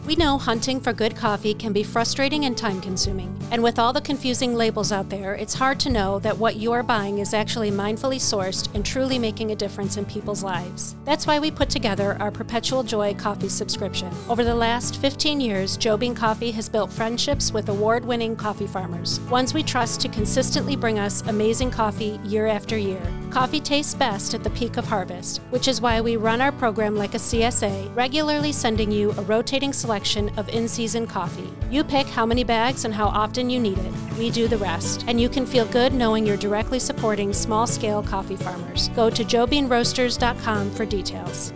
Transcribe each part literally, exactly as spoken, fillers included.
We know hunting for good coffee can be frustrating and time-consuming, and with all the confusing labels out there, it's hard to know that what you are buying is actually mindfully sourced and truly making a difference in people's lives. That's why we put together our Perpetual Joy coffee subscription. Over the last fifteen years, Joe Bean Coffee has built friendships with award-winning coffee farmers, ones we trust to consistently bring us amazing coffee year after year. Coffee tastes best at the peak of harvest, which is why we run our program like a C S A, regularly sending you a rotating selection of in-season coffee. You pick how many bags and how often you need it. We do the rest. And you can feel good knowing you're directly supporting small-scale coffee farmers. Go to joe bean roasters dot com for details.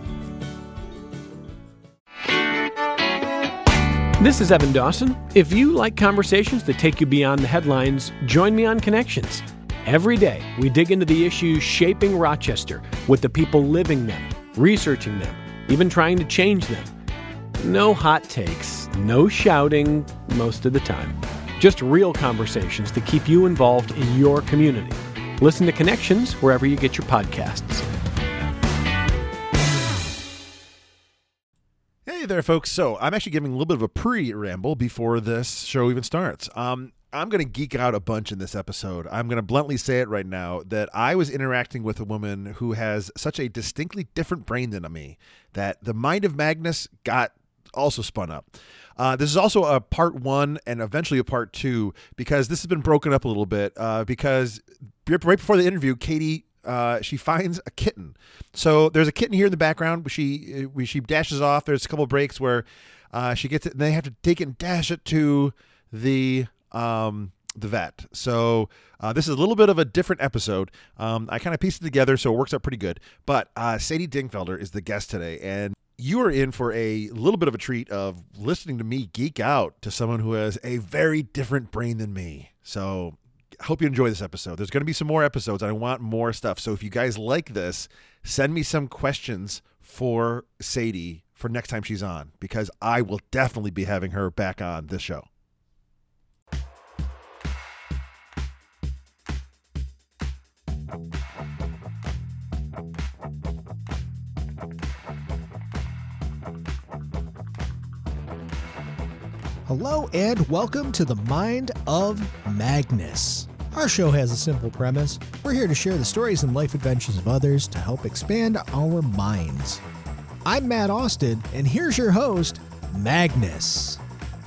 This is Evan Dawson. If you like conversations that take you beyond the headlines, join me on Connections. Every day, we dig into the issues shaping Rochester with the people living them, researching them, even trying to change them. No hot takes, no shouting most of the time. Just real conversations to keep you involved in your community. Listen to Connections wherever you get your podcasts. Hey there, folks. So I'm actually giving a little bit of a pre-ramble before this show even starts. Um, I'm going to geek out a bunch in this episode. I'm going to bluntly say it right now that I was interacting with a woman who has such a distinctly different brain than me that the mind of Magnus got also spun up. Uh, this is also a part one and eventually a part two because this has been broken up a little bit uh, because right before the interview, Katie, uh, she finds a kitten. So there's a kitten here in the background. She we, she dashes off. There's a couple of breaks where uh, she gets it and they have to take it and dash it to the um, the vet. So uh, this is a little bit of a different episode. Um, I kind of pieced it together so it works out pretty good. But uh, Sadie Dingfelder is the guest today, and you are in for a little bit of a treat of listening to me geek out to someone who has a very different brain than me. So I hope you enjoy this episode. There's going to be some more episodes. And I want more stuff. So if you guys like this, send me some questions for Sadie for next time she's on, because I will definitely be having her back on this show. Hello and welcome to the Mind of Magnus. Our show has a simple premise. We're here to share the stories and life adventures of others to help expand our minds. I'm Matt Austin, and here's your host, Magnus.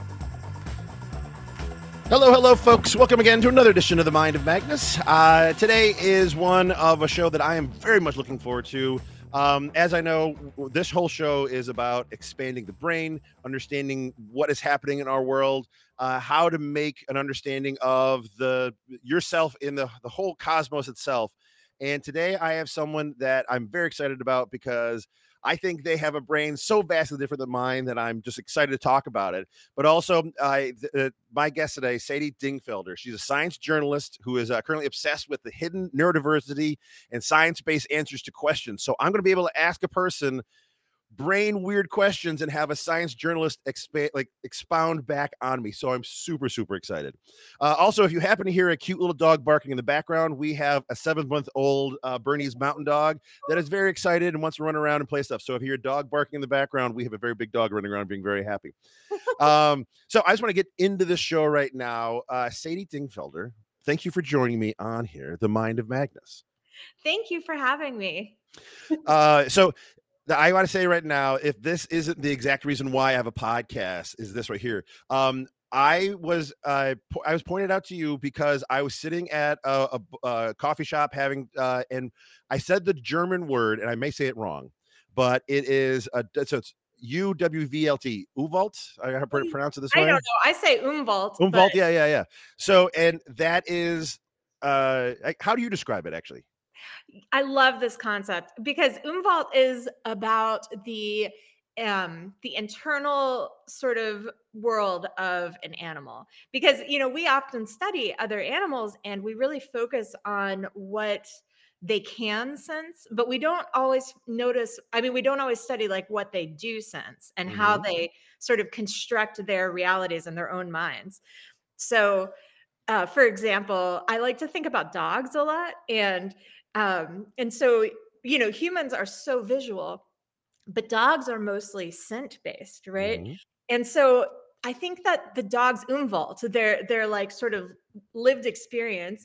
Hello, hello, folks. Welcome again to another edition of the Mind of Magnus. Uh, today is one of a show that I am very much looking forward to. Um, as I know, this whole show is about expanding the brain, understanding what is happening in our world, uh, how to make an understanding of the yourself in the, the whole cosmos itself. And today I have someone that I'm very excited about because I think they have a brain so vastly different than mine that I'm just excited to talk about it. But also, uh, uh, my guest today, Sadie Dingfelder. She's a science journalist who is uh, currently obsessed with the hidden neurodiversity and science-based answers to questions. So I'm going to be able to ask a person brain weird questions and have a science journalist expa- like expound back on me. So I'm super, super excited. Uh, also, if you happen to hear a cute little dog barking in the background, we have a seven month old uh, Bernese mountain dog that is very excited and wants to run around and play stuff. So if you hear a dog barking in the background, we have a very big dog running around being very happy. um, so I just want to get into this show right now. Uh, Sadie Dingfelder, thank you for joining me on here, The Mind of Magnus. Thank you for having me. uh, so I want to say right now, if this isn't the exact reason why I have a podcast, is this right here. Um, I was uh, po- I was pointed out to you because I was sitting at a, a, a coffee shop having, uh, and I said the German word, and I may say it wrong, but it is a, so it's U W V L T, Uwalt. I have to pronounce it this way. I don't know. I say Umwelt. Umwalt, but... yeah, yeah, yeah. So, and that is, uh, how do you describe it actually? I love this concept because Umwelt is about the um the internal sort of world of an animal, because you know we often study other animals and we really focus on what they can sense, but we don't always notice I mean we don't always study like what they do sense and mm-hmm. how they sort of construct their realities in their own minds. So uh for example, I like to think about dogs a lot, and Um, and so, you know, humans are so visual, but dogs are mostly scent based, right? Mm-hmm. And so I think that the dog's Umwelt, their their like sort of lived experience,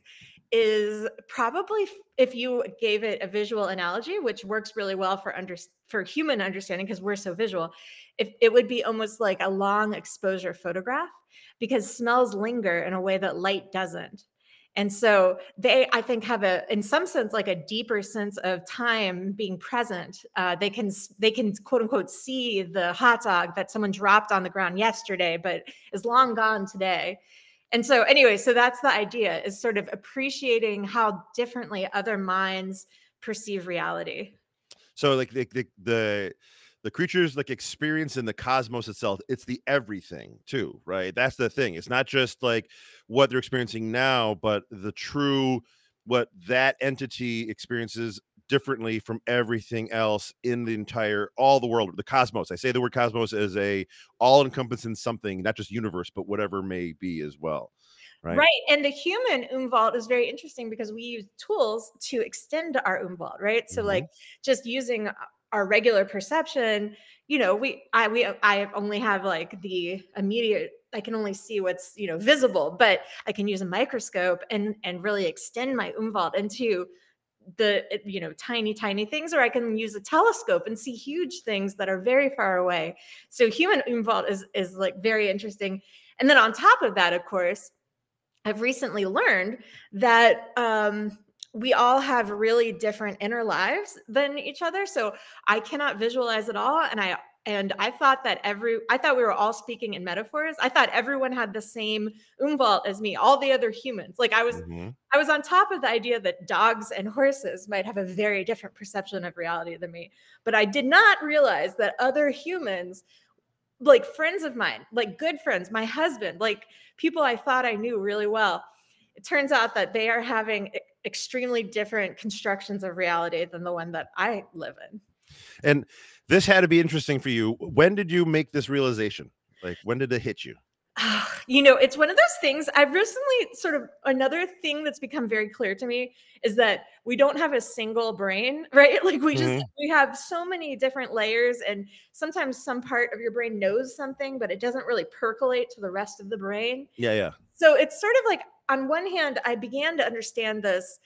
is probably, f- if you gave it a visual analogy, which works really well for under for human understanding because we're so visual, if it would be almost like a long exposure photograph, because smells linger in a way that light doesn't. And so they, I think, have a, in some sense, like a deeper sense of time being present. Uh, they can, s- they can quote unquote see the hot dog that someone dropped on the ground yesterday, but is long gone today. And so, anyway, so that's the idea: is sort of appreciating how differently other minds perceive reality. So like the the the, the creatures like experience in the cosmos itself, it's the everything too, right? That's the thing. It's not just like what they're experiencing now, but the true what that entity experiences differently from everything else in the entire all the world, the cosmos. I say the word cosmos as a all encompassing something, not just universe, but whatever may be as well. Right. Right. And the human Umwelt is very interesting because we use tools to extend our Umwelt, right? So like Mhm. just using our regular perception, you know, we I we I only have like the immediate, I can only see what's, you know, visible, but I can use a microscope and and really extend my Umwelt into the, you know, tiny tiny things, or I can use a telescope and see huge things that are very far away. So human Umwelt is is like very interesting. And then on top of that, of course, I've recently learned that um, we all have really different inner lives than each other. So I cannot visualize it all, and I and I thought that every I thought we were all speaking in metaphors. I thought everyone had the same Umwelt as me, all the other humans. Like I was Mhm. I was on top of the idea that dogs and horses might have a very different perception of reality than me, but I did not realize that other humans, like friends of mine, like good friends, my husband, like people I thought I knew really well, it turns out that they are having e- extremely different constructions of reality than the one that I live in. And this had to be interesting for you. When did you make this realization? Like, when did it hit you? You know, it's one of those things I've recently sort of, another thing that's become very clear to me is that we don't have a single brain, right? Like we just, Mhm. we have so many different layers, and sometimes some part of your brain knows something, but it doesn't really percolate to the rest of the brain. Yeah, yeah. So it's sort of like, on one hand, I began to understand this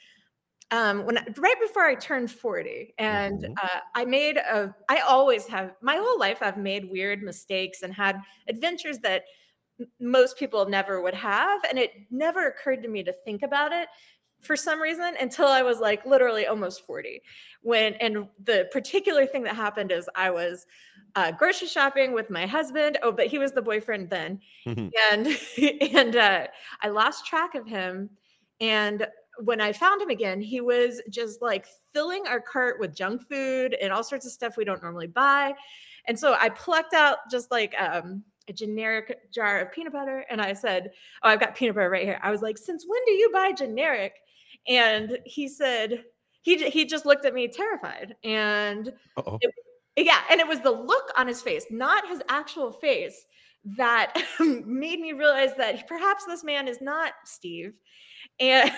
um, when right before I turned forty, and Mhm. uh, I made a. I always have, my whole life I've made weird mistakes and had adventures that m- most people never would have, and it never occurred to me to think about it for some reason until I was like literally almost forty. When, and the particular thing that happened is I was uh, grocery shopping with my husband. Oh, but he was the boyfriend then, Mhm. and and uh, I lost track of him. And when I found him again, he was just like filling our cart with junk food and all sorts of stuff we don't normally buy. And so I plucked out just like um, a generic jar of peanut butter, and I said, "Oh, I've got peanut butter right here." I was like, "Since when do you buy generic?" And he said, he j- he just looked at me terrified, and Uh-oh. it, yeah, and it was the look on his face, not his actual face, that made me realize that perhaps this man is not Steve. And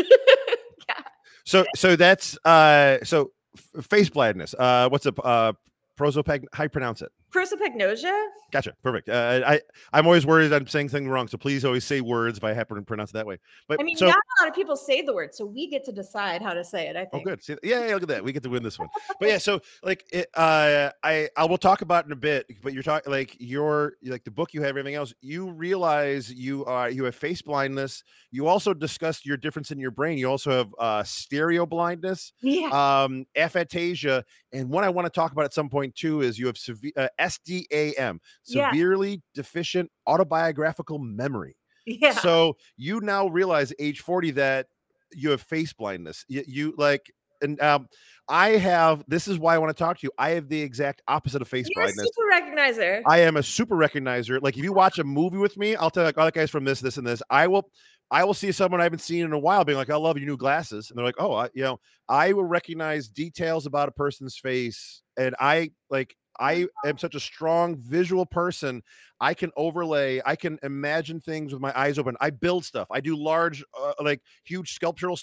yeah, So so that's uh so f- face blindness. Uh what's a uh prosopag how you pronounce it? prosopagnosia. Gotcha. Perfect. Uh, I I'm always worried I'm saying something wrong, so please always say words if I happen to pronounce it that way. But I mean, so not a lot of people say the word, so we get to decide how to say it, I oh, think. good. See, yeah, yeah, look at that. We get to win this one. But yeah, so like it, uh, I I will talk about it in a bit. But you're talking like your like the book you have, everything else. You realize you are you have face blindness. You also discussed your difference in your brain. You also have uh, stereo blindness, Yeah. um, aphantasia, and one I want to talk about at some point too is you have severe uh, S D A M, Yeah. severely deficient autobiographical memory. Yeah. So you now realize age forty that you have face blindness. You, you like, and um, I have. This is why I want to talk to you. I have the exact opposite of face You're a blindness. super recognizer. I am a super recognizer. Like if you watch a movie with me, I'll tell you, like, oh, that guy's from this, this, and this. I will, I will see someone I haven't seen in a while, being like, I love your new glasses, and they're like, oh, I, you know, I will recognize details about a person's face, and I like. I am such a strong visual person. I can overlay, I can imagine things with my eyes open. I build stuff. I do large, uh, like huge sculptural stuff.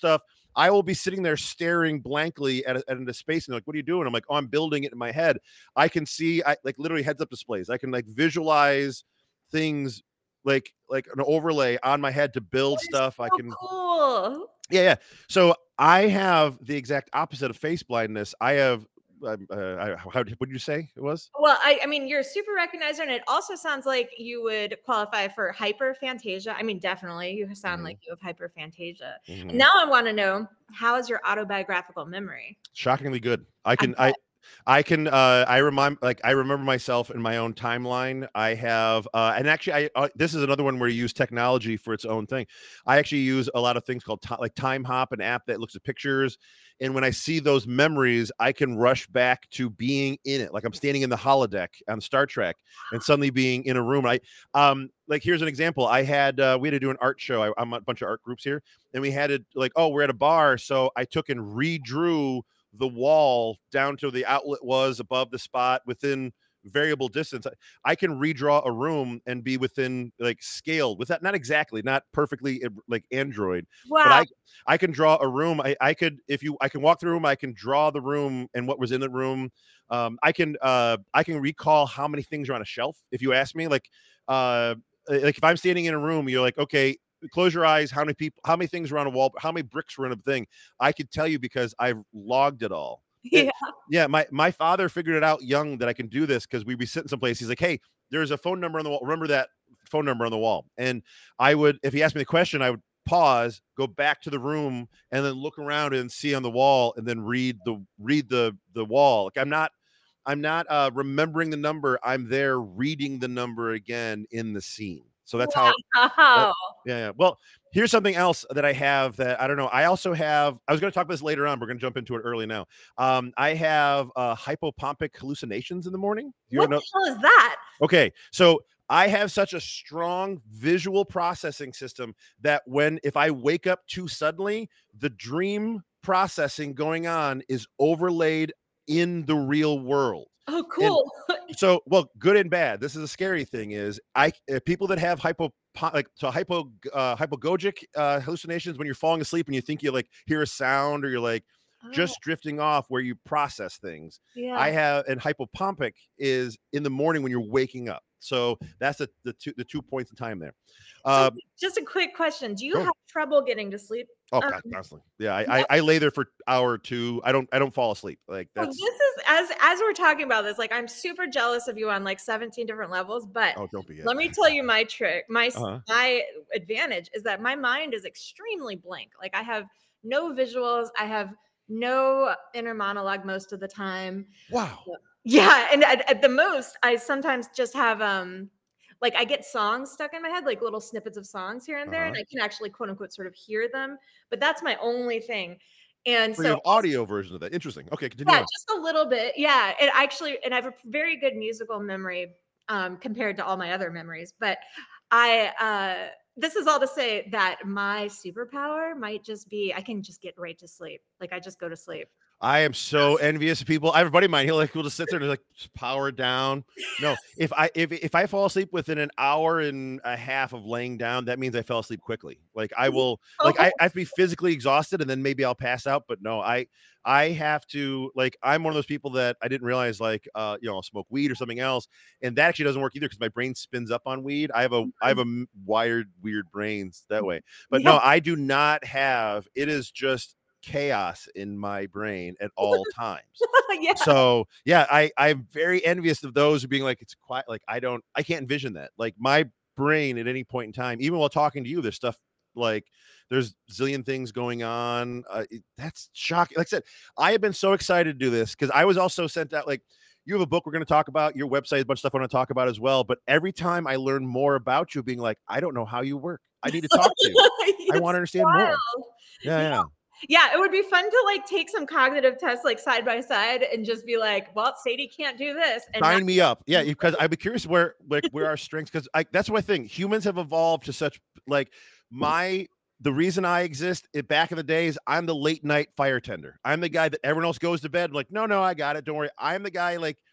I will be sitting there staring blankly at, a, at a space and they're like, what are you doing? I'm like, oh, I'm building it in my head. I can see, I like literally heads up displays. I can like visualize things like like an overlay on my head to build That is stuff. I so can, cool. yeah, yeah. So I have the exact opposite of face blindness. I have, um, uh, I, how did, what did you say it was? Well, I, I mean, you're a super recognizer, and it also sounds like you would qualify for hyperphantasia. I mean, definitely, you sound Mhm. like you have hyperphantasia. Mhm. And now I want to know, how is your autobiographical memory? Shockingly good. I I can, I, bet. I can, uh, I remind, like, I remember myself in my own timeline. I have, uh, and actually, I, uh, this is another one where you use technology for its own thing. I actually use a lot of things called ti- like Time Hop, an app that looks at pictures. And when I see those memories, I can rush back to being in it. Like I'm standing in the holodeck on Star Trek and suddenly being in a room. I, um, like, here's an example. I had, uh, we had to do an art show. I, I'm a bunch of art groups here, and we had to like, oh, we're at a bar. So I took and redrew the wall down to the outlet was above the spot within variable distance. I, I can redraw a room and be within like scaled with that, not exactly, not perfectly uh, like Android, but Wow. I I can draw a room. I, I could if you I can walk through a room, I can draw the room and what was in the room. Um, I can uh I can recall how many things are on a shelf. If you ask me, like uh like if I'm standing in a room, you're like, okay, close your eyes. How many people, how many things were on a wall? How many bricks were in a thing? I could tell you because I've logged it all. It, Yeah. yeah, my my father figured it out young that I can do this because we'd be sitting someplace. He's like, "Hey, there's a phone number on the wall. Remember that phone number on the wall?" And I would, if he asked me the question, I would pause, go back to the room, and then look around and see on the wall, and then read the read the the wall. Like I'm not. I'm not uh, remembering the number. I'm there reading the number again in the scene. So that's how that Wow. yeah, yeah. Well, here's something else that I have that I don't know. I also have I was gonna talk about this later on. We're gonna jump into it early now. Um, I have uh hypopompic hallucinations in the morning. You What know, the hell is that? okay, so I have such a strong visual processing system that when if I wake up too suddenly, the dream processing going on is overlaid in the real world. Oh, And cool. so, well, good and bad. This is a scary thing is I uh, people that have hypo like so hypo uh, hypogogic uh, hallucinations when you're falling asleep and you think you like hear a sound or you're like Oh, just drifting off where you process things. I yeah. have and hypopompic is in the morning when you're waking up. So that's the the two the two points in time there. So Uh, just a quick question. Do you sure. have trouble getting to sleep? Oh Um, God, constantly. Yeah, I, yeah. I I lay there for hour or two. I don't I don't fall asleep. Like So this that's is as as we're talking about this, like I'm super jealous of you on like seventeen different levels, but oh don't be it. let me tell you my trick. My s- Uh-huh. my advantage is that my mind is extremely blank. Like I have no visuals, I have no inner monologue most of the time. Wow. Yeah, and at, at the most, I sometimes just have um like I get songs stuck in my head, like little snippets of songs here and there, and Uh-huh. I can actually quote unquote sort of hear them. But that's my only thing. And So you so have audio version of that. Interesting. Okay, continue yeah, on. just a little bit. Yeah, it actually, and I have a very good musical memory um, compared to all my other memories. But I, uh, this is all to say that my superpower might just be I can just get right to sleep. Like I just go to sleep. I am so envious of people. I have a buddy of mine. He'll like he'll just sit there and like just power down. No, if I if if I fall asleep within an hour and a half of laying down, that means I fell asleep quickly. Like I will like I, I have to be physically exhausted and then maybe I'll pass out. But no, I I have to like I'm one of those people that I didn't realize like uh you know I'll smoke weed or something else, and that actually doesn't work either because my brain spins up on weed. I have a I have a m- wired weird brains that way. But Yeah, no, I do not have. It is just chaos in my brain at all times. yeah. So yeah, I I'm very envious of those who being like it's quiet. Like I don't I can't envision that. Like my brain at any point in time, even while talking to you, there's stuff like there's zillion things going on. Uh, it- that's shocking. Like I said, I have been so excited to do this because I was also sent out like you have a book we're going to talk about, your website, a bunch of stuff I want to talk about as well. But every time I learn more about you, being like, I don't know how you work. I need to talk to you. I want It's to understand more. wild. Yeah, Yeah. yeah. Yeah, it would be fun to like take some cognitive tests like side by side and just be like, well, Sadie can't do this. And not Sign me up. Yeah, because I'd be curious where like where our strengths because I that's what I think. Humans have evolved to such like my the reason I exist it, back in the days, I'm the late night fire tender. I'm the guy that everyone else goes to bed. Like, no, no, I got it. Don't worry. I'm the guy like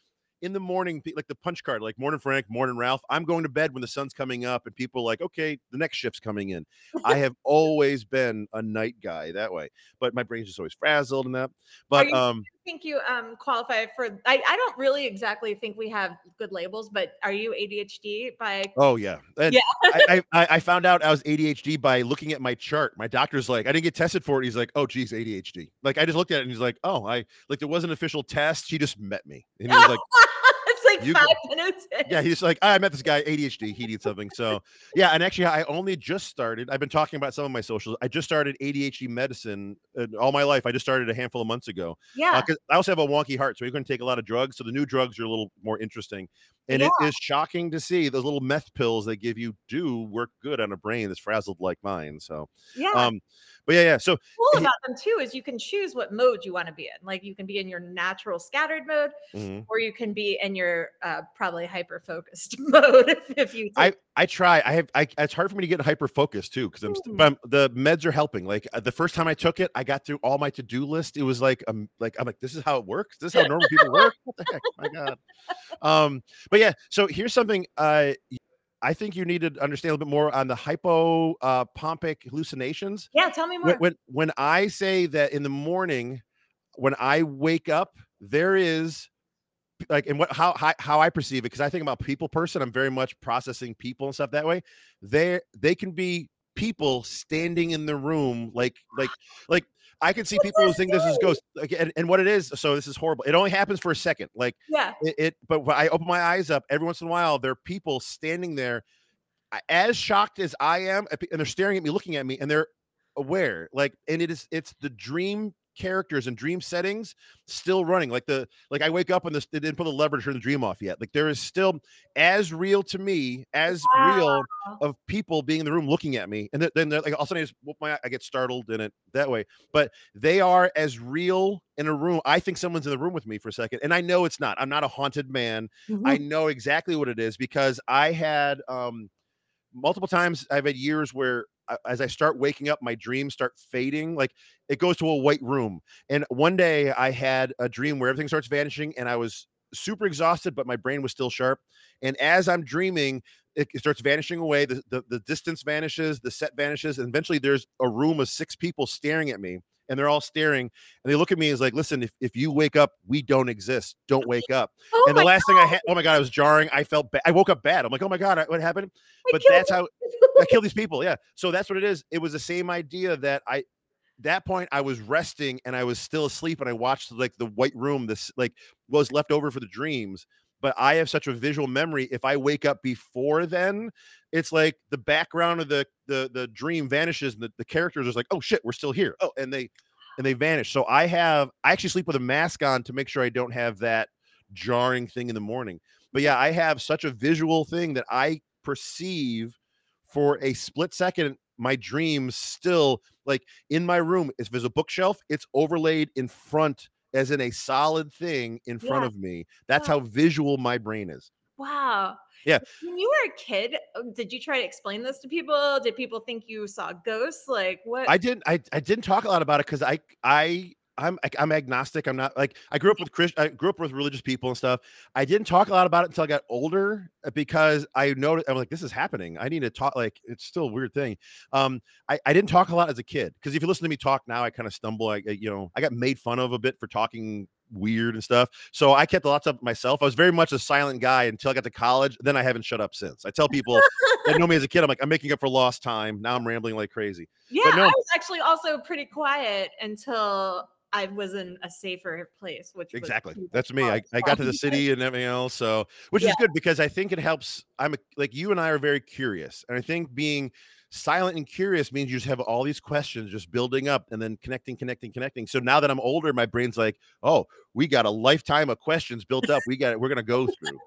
in the morning, like the punch card, like morning Frank, morning Ralph. I'm going to bed when the sun's coming up, and people are like, okay, the next shift's coming in. I have always been a night guy that way, but my brain's just always frazzled and that. But you, um, I think you um qualify for. I I don't really exactly think we have good labels, but are you A D H D by? Oh yeah, and yeah. I, I I found out I was A D H D by looking at my chart. My doctor's like, I didn't get tested for it. He's like, oh geez, A D H D. Like I just looked at it and he's like, oh, I like there was an official test. He just met me and he was like. It's like You five go- minutes in. Yeah, he's like, I met this guy, A D H D. He needs something. So, yeah, and actually, I only just started. I've been talking about some of my socials. I just started A D H D medicine uh, all my life. I just started a handful of months ago. Yeah. Because I also have a wonky heart, so you're going to take a lot of drugs. So the new drugs are a little more interesting, and Yeah. it is shocking to see those little meth pills they give you do work good on a brain that's frazzled like mine. So, Yeah. um, but yeah, yeah. So cool about them too is you can choose what mode you want to be in. Like you can be in your natural scattered mode, mhm. or you can be in your uh, probably hyper focused mode. If, if you, I take- I try. I have. I, it's hard for me to get hyper focused too because I'm, st- Hmm. but I'm. The meds are helping. Like uh, the first time I took it, I got through all my to do list. It was like um like I'm like this is how it works. This is how normal people work. What the heck? My God. Um. But yeah. So here's something. Uh. I think you need to understand a little bit more on the hypo uh, pompic hallucinations. yeah, tell me more. When, when when I say that in the morning, when I wake up, there is like and what how how, how I perceive it because I think about people person. I'm very much processing people and stuff that way. They they can be people standing in the room like like like I can see What's people who that think this is scary? ghost like and, and what it is. So this is horrible. It only happens for a second. Like yeah. it, it but when I open my eyes up every once in a while, there are people standing there I- as shocked as I am, and they're staring at me, looking at me, and they're aware. Like, and it is it's the dream characters and dream settings still running. Like the like I wake up and this they didn't put the lever to turn the dream off yet. Like there is still as real to me as real Wow. of people being in the room looking at me, and then then they're like all of a sudden I just whoop my I get startled in it that way. But they are as real in a room. I think someone's in the room with me for a second, and I know it's not. I'm not a haunted man. I Mhm. know exactly what it is because I had um multiple times I've had years where uh, as I start waking up, my dreams start fading. Like it goes to a white room. And one day I had a dream where everything starts vanishing and I was super exhausted, but my brain was still sharp. And as I'm dreaming, it, it starts vanishing away. The, the, the distance vanishes, the set vanishes. And eventually there's a room of six people staring at me. And they're all staring and they look at me as like, listen, if, if you wake up, we don't exist. Don't wake up. Oh And the my last thing I had, oh my God, I was jarring. I felt bad. I woke up bad. I'm like, oh my God, what happened? I But killed that's how you. I kill these people. Yeah. So that's what it is. It was the same idea that I, that point I was resting and I was still asleep and I watched like the white room, this like was left over for the dreams. But I have such a visual memory. If I wake up before then, it's like the background of the the the dream vanishes and the, the characters are like, oh shit, we're still here. Oh, and they and they vanish. So I have I actually sleep with a mask on to make sure I don't have that jarring thing in the morning. But yeah, I have such a visual thing that I perceive for a split second. My dreams still like in my room. If there's a bookshelf, it's overlaid in front as in a solid thing in front Yeah. of me. That's Wow. how visual my brain is. Wow. Yeah. When you were a kid, uh, did you try to explain this to people? Did people think you saw ghosts? Like what? I didn't I, I didn't talk a lot about it because I I I'm I'm agnostic. I'm not like I grew up with Chris I grew up with religious people and stuff. I didn't talk a lot about it until I got older uh, because I noticed I'm like, this is happening. I need to talk like it's still a weird thing. Um I, I didn't talk a lot as a kid because if you listen to me talk now, I kind of stumble. I, I you know, I got made fun of a bit for talking weird and stuff. So I kept a lot of myself. I was very much a silent guy until I got to college. Then I haven't shut up since. I tell people that know me as a kid, I'm like, I'm making up for lost time. Now I'm rambling like crazy. Yeah, But no. I was actually also pretty quiet until I was in a safer place, which was Exactly. pretty That's me. I, college. I got to the city and everything else. So, which Yeah. is good because I think it helps. I'm a, like you and I are very curious. And I think being silent and curious means you just have all these questions just building up and then connecting, connecting, connecting. So now that I'm older, my brain's like, oh, we got a lifetime of questions built up. We got it. We're going to go through.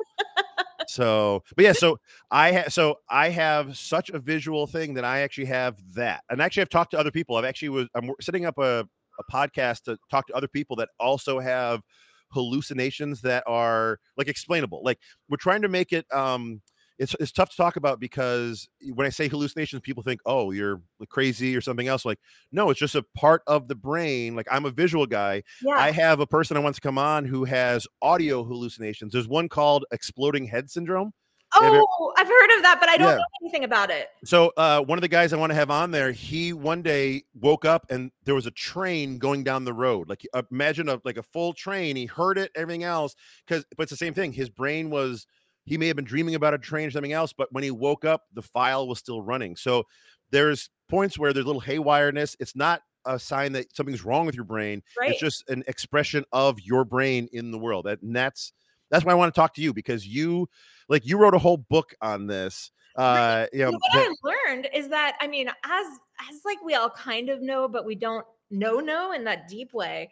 So, but yeah, so I have, so I have such a visual thing that I actually have that. And actually I've talked to other people. I've actually was, I'm setting up a, a podcast to talk to other people that also have hallucinations that are like explainable. Like we're trying to make it, um, it's it's tough to talk about because when I say hallucinations, people think, oh, you're crazy or something else. Like, no, it's just a part of the brain. Like, I'm a visual guy. Yeah. I have a person I want to come on who has audio hallucinations. There's one called exploding head syndrome. Have you- Oh, I've heard of that, but I don't Yeah. know anything about it. So uh, one of the guys I want to have on there, he one day woke up and there was a train going down the road. Like, uh, imagine a like a full train. He heard it, everything else, because but it's the same thing. His brain was, he may have been dreaming about a train or something else, but when he woke up, the file was still running. So there's points where there's a little haywireness. It's not a sign that something's wrong with your brain. Right. It's just an expression of your brain in the world. That, and that's that's why I want to talk to you, because you like you wrote a whole book on this. Uh, you know, what that- I learned is that, I mean, as as like we all kind of know, but we don't know know in that deep way.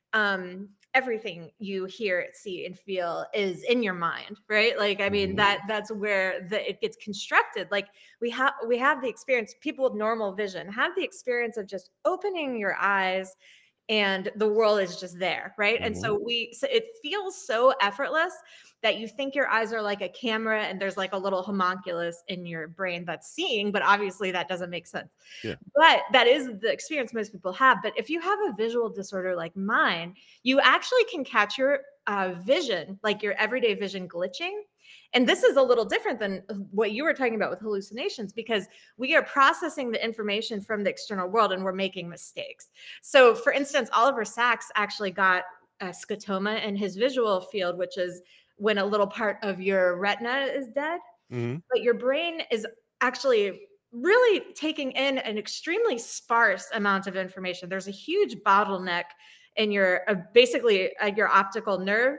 Um, everything you hear, see, and feel is in your mind, right? Like, I mean, Mhm. that that's where the it gets constructed. Like, we have we have the experience. People with normal vision have the experience of just opening your eyes, and the world is just there, right? And so we, so it feels so effortless that you think your eyes are like a camera and there's like a little homunculus in your brain that's seeing, but obviously that doesn't make sense. Yeah. But that is the experience most people have. But if you have a visual disorder like mine, you actually can catch your uh, vision, like your everyday vision glitching. And this is a little different than what you were talking about with hallucinations, because we are processing the information from the external world and we're making mistakes. So for instance, Oliver Sacks actually got a scotoma in his visual field, which is when a little part of your retina is dead, Mhm. but your brain is actually really taking in an extremely sparse amount of information. There's a huge bottleneck in your, uh, basically uh, your optical nerve,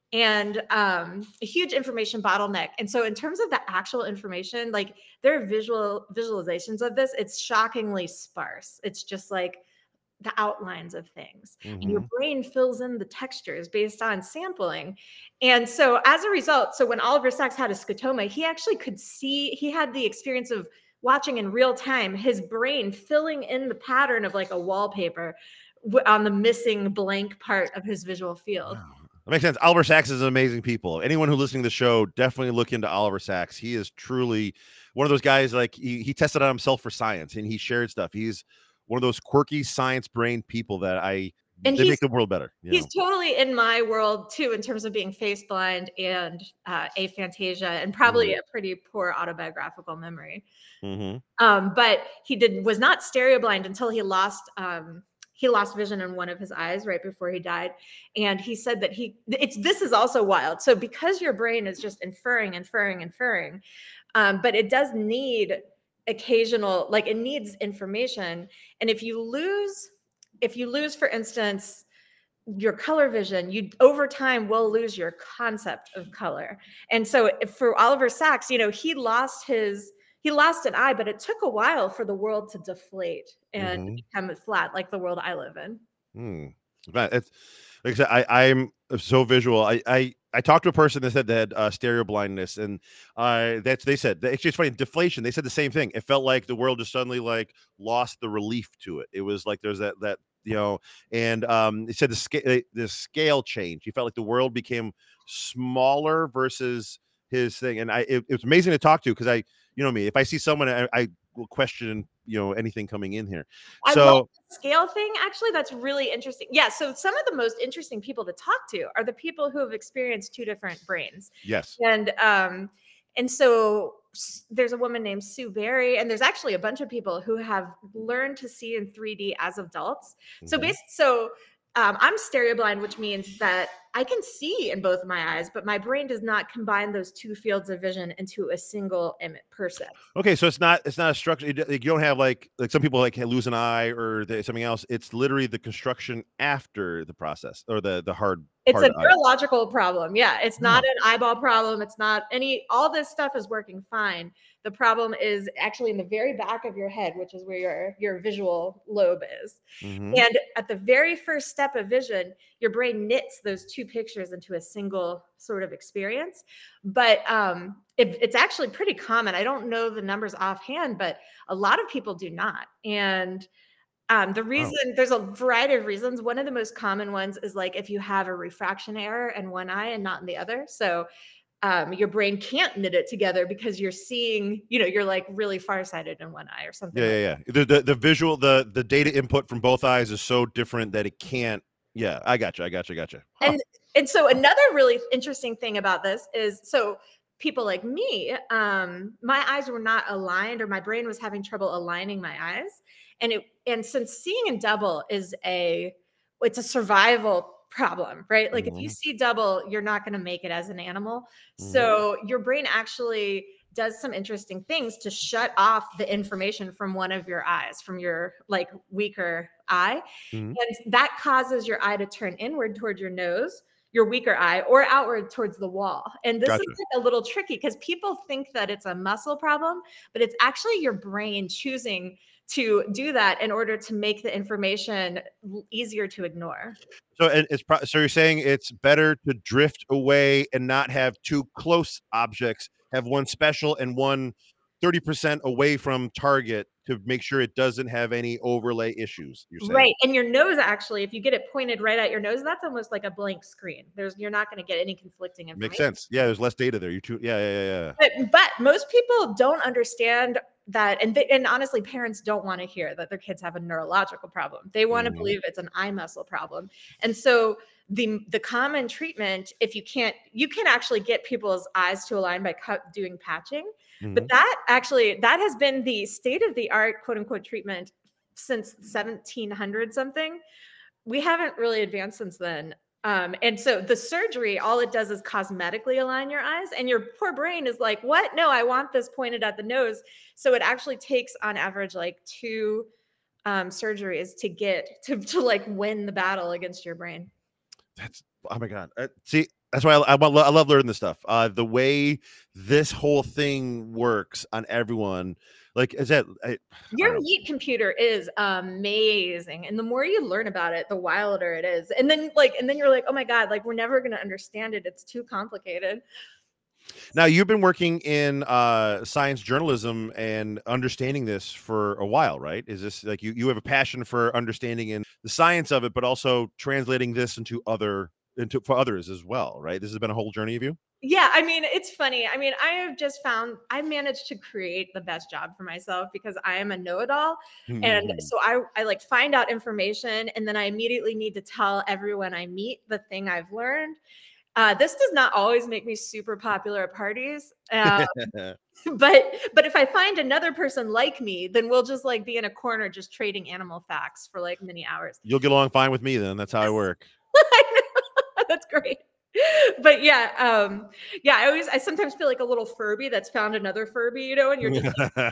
and um, a huge information bottleneck. And so in terms of the actual information, like there are visual visualizations of this, it's shockingly sparse. It's just like the outlines of things. And your Mhm. brain fills in the textures based on sampling. And so as a result, so when Oliver Sacks had a scotoma, he actually could see, he had the experience of watching in real time his brain filling in the pattern of like a wallpaper w- on the missing blank part of his visual field. Wow. That makes sense. Oliver Sacks is an amazing people. Anyone who listening to the show, definitely look into Oliver Sacks. He is truly one of those guys, like he, he tested on himself for science and he shared stuff. He's one of those quirky science brain people that I, And they he's- make the world better. you He's know? totally in my world too, in terms of being face blind and uh, aphantasia, and probably a pretty poor autobiographical memory. Mhm. Um, but he did was not stereo blind until he lost um, he lost vision in one of his eyes right before he died. And he said that he it's this is also wild. So because your brain is just inferring, inferring, inferring, um, but it does need occasional, like it needs information. And if you lose, if you lose, for instance, your color vision, you over time will lose your concept of color. And so if- for Oliver Sacks, you know, he lost his he lost an eye, but it took a while for the world to deflate and Mhm. become flat like the world I live in. Hmm. But it's like I said, I, I'm so visual. I, I I talked to a person that said they had uh, stereo blindness, and uh, that's they said actually it's funny, deflation. They said the same thing. It felt like the world just suddenly like lost the relief to it. It was like there's that that you know, and um, he said the scale the scale changed. He felt like the world became smaller versus his thing, and I it, it was amazing to talk to because I you know me, if I see someone, I, I will question you know anything coming in here. I So. love the scale thing. Actually, that's really interesting. Yeah. So some of the most interesting people to talk to are the people who have experienced two different brains. Yes. And um, and so s- there's a woman named Sue Berry, and there's actually a bunch of people who have learned to see in three D as adults. So Mhm. basically, so um, I'm stereo blind, which means that I can see in both of my eyes, but my brain does not combine those two fields of vision into a single image person. Okay, so it's not it's not a structure. You, d- like, you don't have like like some people like lose an eye or the, something else. It's literally the construction after the process or the the hard. It's hard a eye. neurological problem. Yeah, it's not Huh. an eyeball problem. It's not any, all this stuff is working fine. The problem is actually in the very back of your head, which is where your, your visual lobe is. Mhm. And at the very first step of vision, your brain knits those two pictures into a single sort of experience. But um, it, it's actually pretty common. I don't know the numbers offhand, but a lot of people do not. And Um, the reason there's a variety of reasons. One of the most common ones is like if you have a refraction error in one eye and not in the other. So um, your brain can't knit it together because you're seeing, you know, you're like really farsighted in one eye or something Yeah, like yeah, yeah. The, the the visual, the the data input from both eyes is so different that it can't. Yeah, I got you. I got you. I got you. Huh. And and so another really interesting thing about this is, so people like me, um, my eyes were not aligned, or my brain was having trouble aligning my eyes. And it and since seeing in double is a it's a survival problem, right? Like if you Mhm, see double, you're not going to make it as an animal. mhm, So your brain actually does some interesting things to shut off the information from one of your eyes, from your like weaker eye. mhm. And that causes your eye to turn inward toward your nose, your weaker eye, or outward towards the wall. And this is Gotcha. like a little tricky because people think that it's a muscle problem, but it's actually your brain choosing to do that in order to make the information l- easier to ignore. So and it's pro- so you're saying it's better to drift away and not have two close objects, have one special and one thirty percent away from target to make sure it doesn't have any overlay issues, you're saying. Right. And your nose, actually, if you get it pointed right at your nose, that's almost like a blank screen. There's You're not going to get any conflicting Makes information. sense. Yeah, there's less data there. You too. Yeah, yeah, yeah, But, but most people don't understand that, and they, and honestly, parents don't want to hear that their kids have a neurological problem. They want to Mhm. believe it's an eye muscle problem. And so the the common treatment, if you can't, you can actually get people's eyes to align by cut, doing patching. yeah. But Mhm. that actually that has been the state of the art, quote unquote, treatment since seventeen hundred something. We haven't really advanced since then. Um, and so the surgery, all it does is cosmetically align your eyes, and your poor brain is like, what? No, I want this pointed at the nose. So it actually takes on average like two um, surgeries to get to, to like win the battle against your brain. That's oh my god. Uh, see, that's why I, I, want- I love learning this stuff. Uh, the way this whole thing works on everyone, like, is that I, I don't Your know. meat computer is amazing. And the more you learn about it, the wilder it is. And then like, and then you're like, oh my God, like we're never gonna understand it. It's too complicated. Now you've been working in uh, science journalism and understanding this for a while, right? Is this like you you have a passion for understanding and the science of it, but also translating this into other into for others as well, right? This has been a whole journey of you. Yeah, I mean, it's funny. I mean, I have just found I managed to create the best job for myself because I am a know-it-all. And Mhm. so I I like find out information, and then I immediately need to tell everyone I meet the thing I've learned. Uh, this does not always make me super popular at parties. Uh, but but if I find another person like me, then we'll just like be in a corner just trading animal facts for like many hours. You'll get along fine with me then. That's how I work. I know. That's great. But yeah, um, yeah, I always I sometimes feel like a little Furby that's found another Furby, you know, and you're just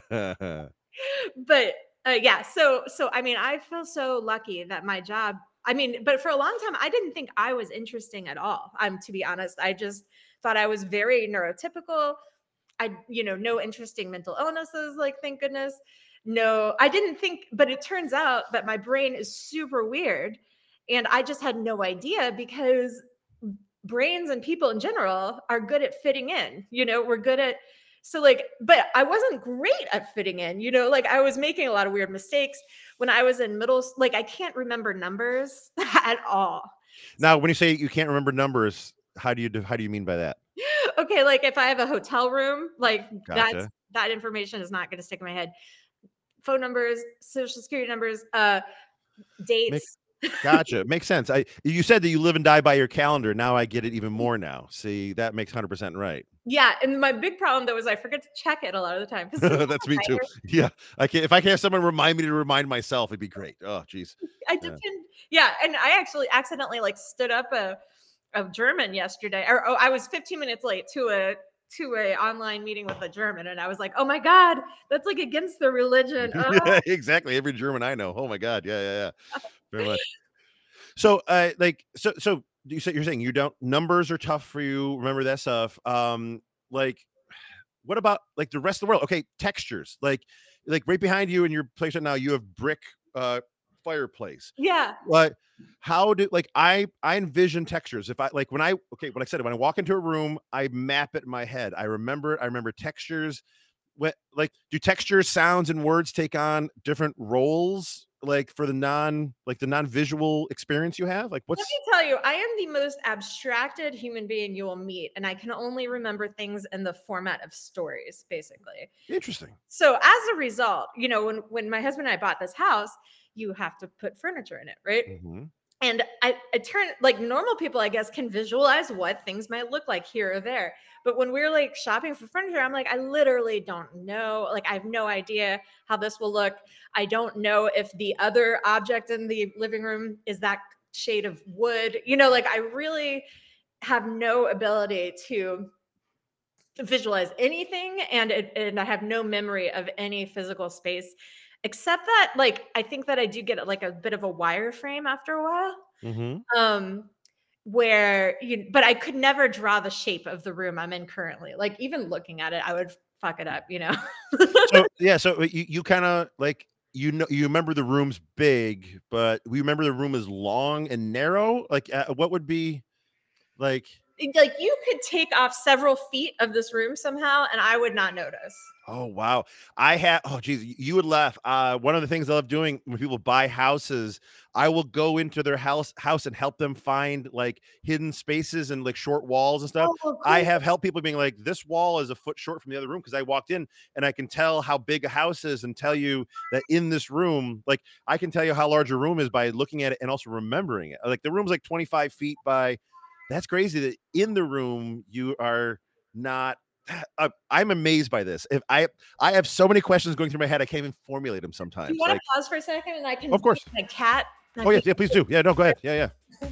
but uh, yeah, so so I mean, I feel so lucky that my job, I mean, but for a long time I didn't think I was interesting at all. I'm to be honest, I just thought I was very neurotypical. I, you know, no interesting mental illnesses, like thank goodness. No, I didn't think, but it turns out that my brain is super weird. And I just had no idea because brains and people in general are good at fitting in. You know, we're good at, so like, but I wasn't great at fitting in, you know, like I was making a lot of weird mistakes when I was in middle, s- like I can't remember numbers at all. Now, when you say you can't remember numbers, how do you do, how do you mean by that? Okay, like if I have a hotel room, like that's Gotcha. that information is not going to stick in my head. Phone numbers, social security numbers, uh, Make dates. Gotcha. Makes sense. I you said that you live and die by your calendar. Now I get it even more now. See, that makes one hundred percent right. Yeah, and my big problem though is I forget to check it a lot of the time because That's me too. Yeah. I can if I can have someone remind me to remind myself, it'd be great. Oh, geez. I Yeah. depend. Yeah, and I actually accidentally like stood up a of German yesterday, or oh, I was fifteen minutes late to a to a online meeting with a German, and I was like, oh my god, that's like against the religion. Oh. Yeah, exactly. Every German I know. Oh my God. Yeah, yeah, yeah. Very much. So, uh, like, so, so you said you're saying you don't numbers are tough for you. Remember that stuff. Um, like, what about like the rest of the world? Okay, textures. Like, like right behind you in your place right now, you have brick uh fireplace. Yeah, Like, how do like I I envision textures. If I like when I okay, what I said when I walk into a room, I map it in my head. I remember it. I remember textures. what, like, do textures, sounds, and words take on different roles, like for the non, like the non-visual experience you have? Like, Let what's me tell you, I am the most abstracted human being you will meet, and I can only remember things in the format of stories, basically. interesting? So as a result, you know, when when my husband and I bought this house, you have to put furniture in it, right? Mm-hmm. And I, I turn like normal people, I guess, can visualize what things might look like here or there. But when we're like shopping for furniture, I'm like, I literally don't know. Like, I have no idea how this will look. I don't know if the other object in the living room is that shade of wood. You know, like I really have no ability to visualize anything, and it, and I have no memory of any physical space, except that like I think that I do get like a bit of a wireframe after a while. Mm-hmm. Um, where you, but I could never draw the shape of the room I'm in currently. Like even looking at it, I would fuck it up, you know. So yeah, so you, you kind of like, you know, you remember the room's big, but we remember the room is long and narrow. Like, uh, what would be like? Like you could take off several feet of this room somehow, and I would not notice. Oh wow, I have. Oh geez, y- you would laugh. Uh, one of the things I love doing when people buy houses, I will go into their house house and help them find like hidden spaces and like short walls and stuff. Oh, I cool. have helped people being like, this wall is a foot short from the other room because I walked in and I can tell how big a house is and tell you that in this room, like I can tell you how large a room is by looking at it and also remembering it. Like the room's like twenty-five feet by. That's crazy that in the room you are not. Uh, I'm amazed by this. If I I have so many questions going through my head, I can't even formulate them Do sometimes. you want Like, to pause for a second, and I can of course. my cat? Oh yeah, yeah, please do. Yeah, no, go ahead. Yeah, yeah.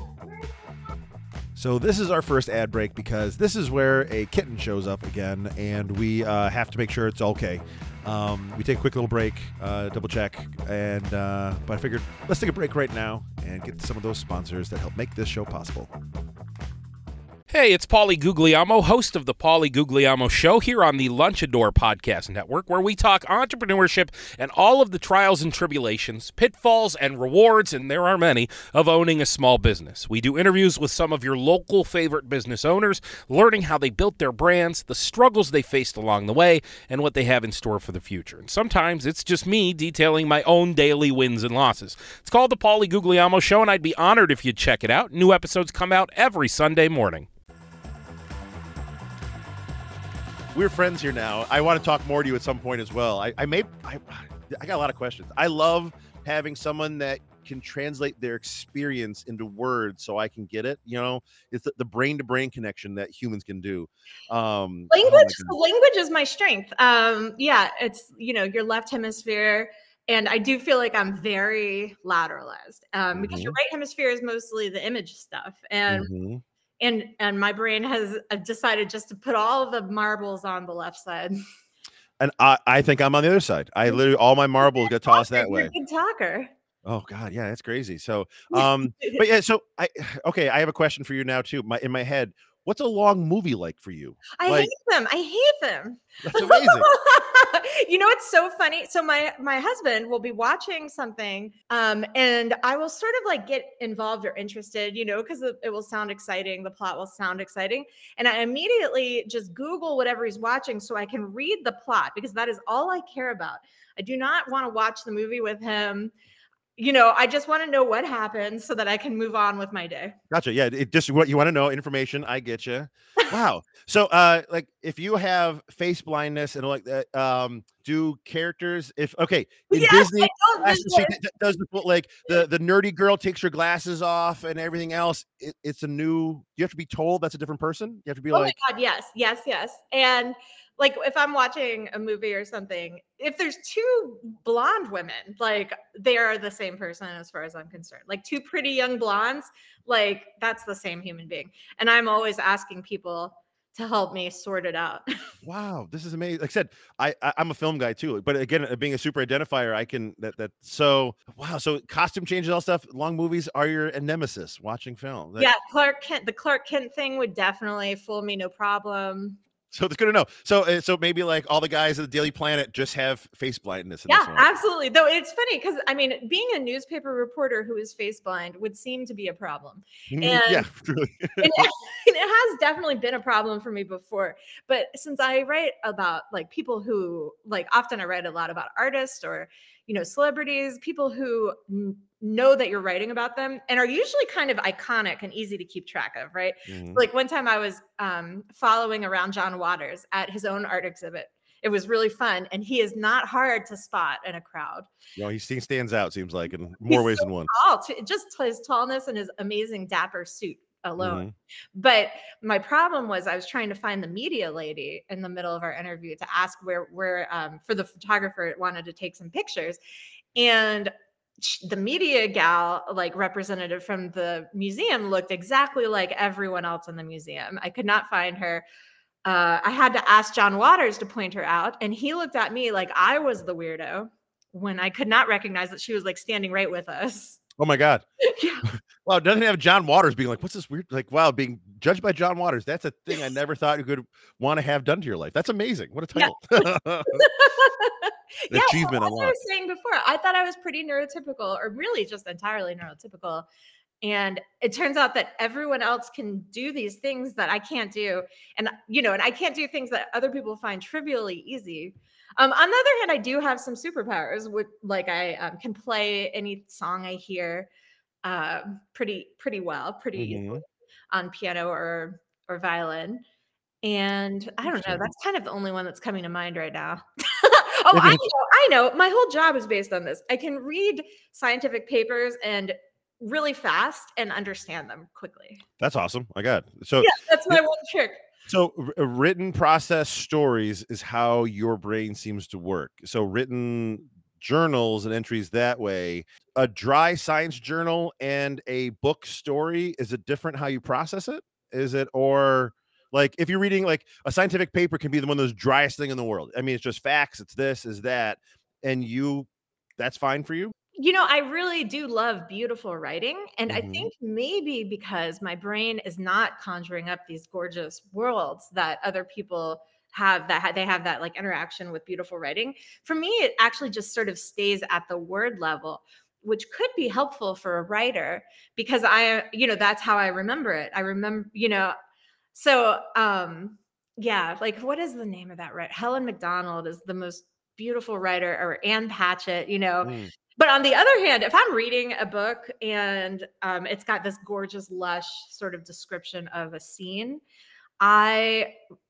So this is our first ad break because this is where a kitten shows up again, and we uh, have to make sure it's okay. Um, we take a quick little break, uh, double check, and uh, but I figured let's take a break right now and get to some of those sponsors that help make this show possible. Hey, it's Paulie Guglielmo, host of the Paulie Guglielmo Show here on the Lunchador Podcast Network, where we talk entrepreneurship and all of the trials and tribulations, pitfalls and rewards, and there are many, of owning a small business. We do interviews with some of your local favorite business owners, learning how they built their brands, the struggles they faced along the way, and what they have in store for the future. And sometimes it's just me detailing my own daily wins and losses. It's called the Paulie Guglielmo Show, and I'd be honored if you'd check it out. New episodes come out every Sunday morning. We're friends here now. I want to talk more to you at some point as well. I, I may, I, I got a lot of questions. I love having someone that can translate their experience into words so I can get it. You know, it's the, the brain-to-brain connection that humans can do. Um, oh my Language, goodness. language is my strength. Um, yeah, it's, you know, your left hemisphere. And I do feel like I'm very lateralized um, because your Mhm. right hemisphere is mostly the image stuff. And Mhm. and and my brain has uh, decided just to put all of the marbles on the left side. And I, I think I'm on the other side. I literally, all my marbles get tossed that You're way. a good talker. Oh God, yeah, that's crazy. So, um, but yeah, so I, okay, I have a question for you now too. My in my head, what's a long movie like for you? I Like, hate them. I hate them. that's amazing. You know, it's so funny. So my my husband will be watching something, um, and I will sort of like get involved or interested, you know, because it, it will sound exciting. The plot will sound exciting, and I immediately just Google whatever he's watching so I can read the plot because that is all I care about. I do not want to watch the movie with him. You know, I just want to know what happened so that I can move on with my day. Gotcha. Yeah, it just what you want to know, information. I get you. Wow. So, uh, like, if you have face blindness and like that, um, do characters if okay in Yes, Disney? I don't glasses, see, visualize- th- th- does the like the the nerdy girl takes her glasses off and everything else? It, it's a new. You have to be told that's a different person. You have to be Oh like, my God, yes, yes, yes. And like if I'm watching a movie or something, if there's two blonde women, like they are the same person as far as I'm concerned. Like two pretty young blondes, like that's the same human being. And I'm always asking people to help me sort it out. wow, this is amazing. Like I said, I, I I'm a film guy too, but again, uh, being a super identifier, I can that that so wow. So costume changes, all stuff. Long movies are your nemesis. Watching film. That- Yeah, Clark Kent, the Clark Kent thing would definitely fool me, no problem. So it's good to know. So, uh, so maybe like all the guys at the Daily Planet just have face blindness. In Yeah, this one. absolutely. Though it's funny because I mean, being a newspaper reporter who is face blind would seem to be a problem. Mhm, And yeah, truly. and it, it has definitely been a problem for me before. But since I write about like people who like often I write a lot about artists or you know celebrities, people who n- know that you're writing about them and are usually kind of iconic and easy to keep track of, right? Mhm. Like one time I was um, following around John Waters at his own art exhibit. It was really fun, and he is not hard to spot in a crowd. You know, he he stands out. Seems like in more He's ways so than one. tall, too, just his tallness and his amazing dapper suit alone. Mhm. But my problem was I was trying to find the media lady in the middle of our interview to ask where where um, for the photographer that wanted to take some pictures, and sh- the media gal, like representative from the museum, looked exactly like everyone else in the museum. I could not find her. Uh, I had to ask John Waters to point her out, and he looked at me like I was the weirdo when I could not recognize that she was like standing right with us. Oh my God. Yeah. Wow, doesn't have John Waters being like, what's this weird? Like, wow, being judged by John Waters. That's a thing I never thought you could want to have done to your life. That's amazing. What a Yeah. title. Yeah, Achievement well, as I unlocked. was saying before, I thought I was pretty neurotypical, or really just entirely neurotypical. And it turns out that everyone else can do these things that I can't do. And, you know, and I can't do things that other people find trivially easy. Um, on the other hand, I do have some superpowers, which, like, I um, can play any song I hear uh, pretty, pretty well, pretty easily Mhm. on piano or or violin. And I don't know, Interesting. that's kind of the only one that's coming to mind right now. Oh, If I it's- know, I know. My whole job is based on this. I can read scientific papers and really fast and understand them quickly. That's awesome. I got it. So, Yeah, that's my yeah, one trick. so wr- uh, written process stories is how your brain seems to work. So written journals and entries that way. A dry science journal and a book story, is it different how you process it? Is it or like if you're reading like a scientific paper can be the one of those driest thing in the world. I mean, it's just facts, it's this, is that, and you that's fine for you? You know, I really do love beautiful writing. And I Mhm. think maybe because my brain is not conjuring up these gorgeous worlds that other people have, that ha- they have that like interaction with beautiful writing. For me, it actually just sort of stays at the word level, which could be helpful for a writer because I, you know, that's how I remember it. I remember, you know, so um yeah, like what is the name of that writer? Helen McDonald is the most beautiful writer, or Anne Patchett, you know, Mm. but on the other hand, if I'm reading a book and um, it's got this gorgeous, lush sort of description of a scene, I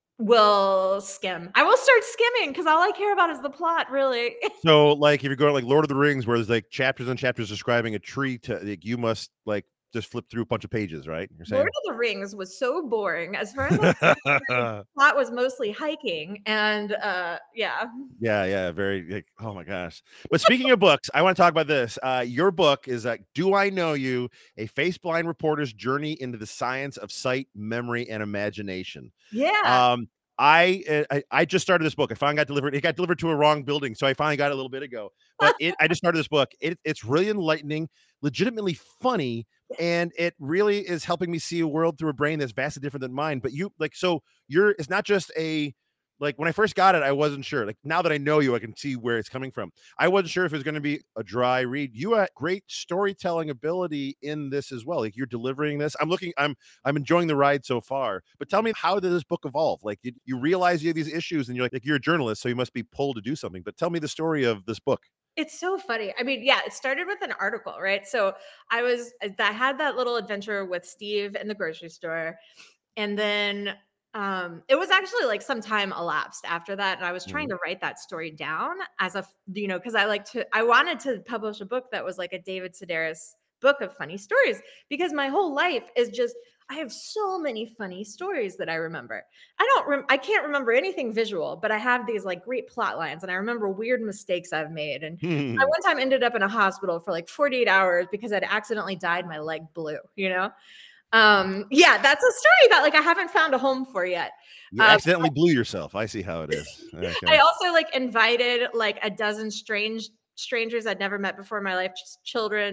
will skim. I will start skimming because all I care about is the plot, really. So, like, if you're going like Lord of the Rings, where there's like chapters and chapters describing a tree, to like, you must like just flip through a bunch of pages, right? You're Lord saying? of the Rings was so boring. As far as I'm concerned, the plot was mostly hiking, and uh, yeah, Yeah, yeah, very. Like, oh my gosh! But speaking of books, I want to talk about this. Uh, your book is like, "Do I Know You? A Face Blind Reporter's Journey into the Science of Sight, Memory, and Imagination." yeah. Um, I, uh, I I just started this book. I finally got delivered. It got delivered to a wrong building, so I finally got it a little bit ago. But it, I just started this book. It, it's really enlightening, legitimately funny, and it really is helping me see a world through a brain that's vastly different than mine. But you like, so you're. It's not just a like when I first got it, I wasn't sure. Like now that I know you, I can see where it's coming from. I wasn't sure if it was going to be a dry read. You had great storytelling ability in this as well. Like you're delivering this. I'm looking. I'm I'm enjoying the ride so far. But tell me, how did this book evolve? Like you, you realize you have these issues, and you're like, like you're a journalist, so you must be pulled to do something. But tell me the story of this book. It's so funny. I mean, yeah, it started with an article, right? So I was, I had that little adventure with Steve in the grocery store. And then um, it was actually like some time elapsed after that. And I was trying Mhm. to write that story down as a, you know, because I like to, I wanted to publish a book that was like a David Sedaris book of funny stories because my whole life is just, I have so many funny stories that I remember. I don't, rem- I can't remember anything visual, but I have these like great plot lines and I remember weird mistakes I've made. And I one time ended up in a hospital for like forty-eight hours because I'd accidentally dyed my leg blue, you know? Um, yeah, that's a story that like I haven't found a home for yet. You Um, accidentally blew yourself. I see how it is. Okay. I also like invited like a dozen strange strangers I'd never met before in my life, just children,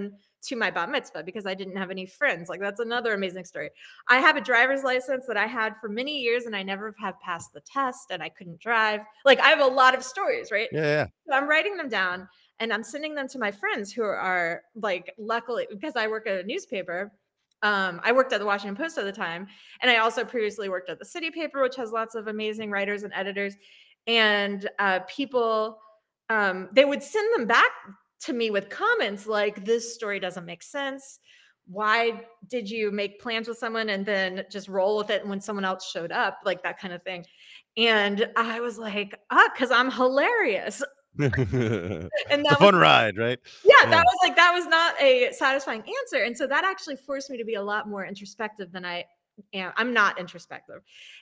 to my bat mitzvah because I didn't have any friends. Like that's another amazing story. I have a driver's license that I had for many years and I never have passed the test and I couldn't drive. Like I have a lot of stories, right? Yeah, yeah. So I'm writing them down and I'm sending them to my friends who are like, luckily, because I work at a newspaper. Um, I worked at the Washington Post at the time. And I also previously worked at the City Paper, which has lots of amazing writers and editors. And uh, people, um, they would send them back to me with comments like, this story doesn't make sense. Why did you make plans with someone and then just roll with it when someone else showed up? Like that kind of thing. And I was like, ah, because I'm hilarious. And And it's that a fun was, ride, right? yeah, Yeah. that was like, that was not a satisfying answer. And so that actually forced me to be a lot more introspective than I am. I'm not introspective.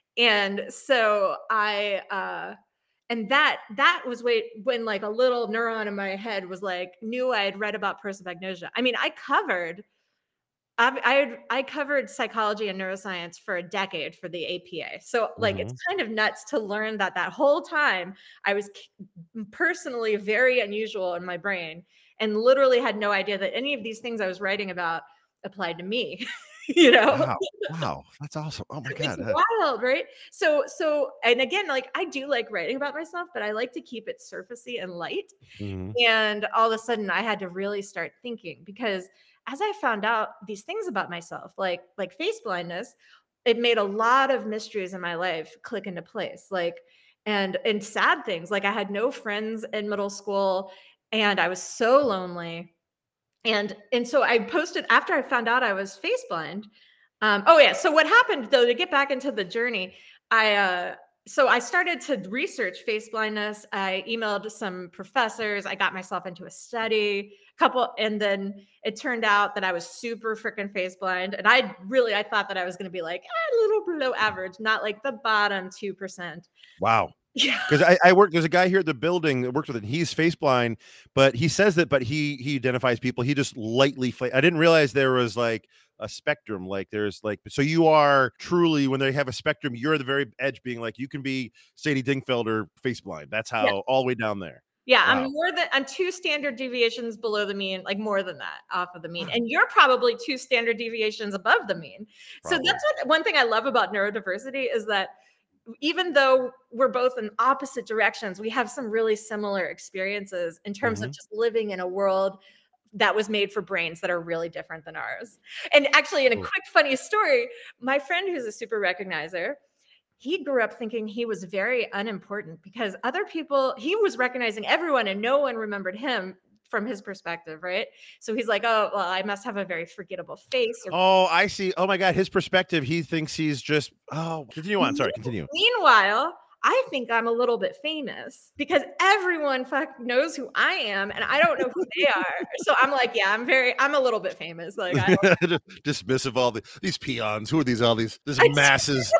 And so I, uh, and that, that was way, when like a little neuron in my head was like, knew I had read about prosopagnosia. I mean, I covered, I've, I, had, I covered psychology and neuroscience for a decade for the A P A. So like, Mhm. it's kind of nuts to learn that that whole time I was k- personally very unusual in my brain and literally had no idea that any of these things I was writing about applied to me, you know? Wow. Wow. That's awesome. Oh my It's God. That- wild, right? So, so, and again, like I do like writing about myself, but I like to keep it surfacey and light. Mhm. And all of a sudden I had to really start thinking because as I found out these things about myself, like, like face blindness, it made a lot of mysteries in my life click into place. Like, and, and sad things, like I had no friends in middle school and I was so lonely. And, and so I posted after I found out I was face blind. Um, oh yeah. So what happened though, to get back into the journey, I, uh, so I started to research face blindness. I emailed some professors. I got myself into a study, couple, and then it turned out that I was super freaking face blind. And I really, I thought that I was going to be like eh, a little below average, not like the bottom two percent. Wow. Yeah. Because I, I work, there's a guy here at the building that works with it. He's face blind, but he says that, but he he identifies people. He just lightly. Fla- I didn't realize there was like a spectrum. Like there's like, so you are truly, when they have a spectrum, you're the very edge, being like you can be Sadie Dingfelder face blind. That's how Yeah. all the way down there. Yeah, Wow. I'm more than I'm two standard deviations below the mean, like more than that off of the mean. And you're probably two standard deviations above the mean. So Probably. that's what one thing I love about neurodiversity is that even though we're both in opposite directions, we have some really similar experiences in terms of Mhm. just living in a world that was made for brains that are really different than ours. And actually, in a Cool. quick funny story, my friend who's a super recognizer, he grew up thinking he was very unimportant because other people, he was recognizing everyone and no one remembered him from his perspective, right? So he's like, oh, well, I must have a very forgettable face. Or Oh, I see. Oh my God. His perspective, he thinks he's just, oh, continue on. Sorry, continue. Meanwhile, I think I'm a little bit famous because everyone fuck knows who I am and I don't know who they are. So I'm like, yeah, I'm very, I'm a little bit famous. Like, I don't, Dismissive all the, these peons. Who are these, all these, this I- masses,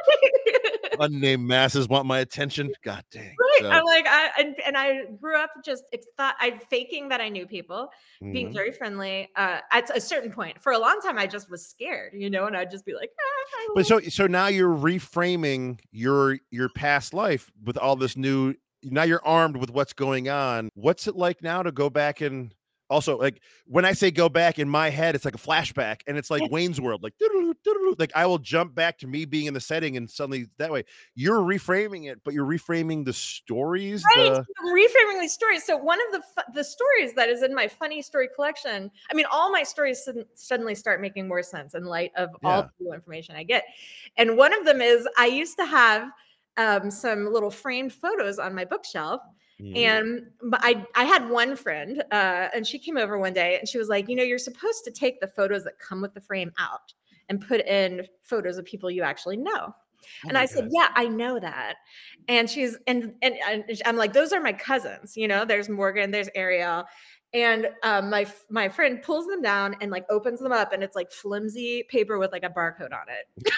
unnamed masses want my attention. God dang. Right. So, I'm like, I and, and I grew up just it's thought I faking that I knew people, being mhm. very friendly. Uh, at a certain point, for a long time, I just was scared, you know, and I'd just be like, ah, I But so, so now you're reframing your, your past life with all this new, now you're armed with what's going on. What's it like now to go back and also, like, when I say go back in my head, it's like a flashback and it's like Wayne's World, like, doo-doo-doo, doo-doo-doo. Like I will jump back to me being in the setting and suddenly that way you're reframing it, but you're reframing the stories. Right, The, I'm reframing these stories. So one of the fu- the stories that is in my funny story collection, I mean, all my stories sudden- suddenly start making more sense in light of all Yeah. the new information I get. And one of them is I used to have um, some little framed photos on my bookshelf. Mhm. And but I, I had one friend, uh, and she came over one day and she was like, you know, you're supposed to take the photos that come with the frame out and put in photos of people you actually know. Oh And my I said, God. yeah, I know that. And she's, and, and, and I'm like, those are my cousins, you know, there's Morgan, there's Ariel. And um, my, my friend pulls them down and like opens them up and it's like flimsy paper with like a barcode on it.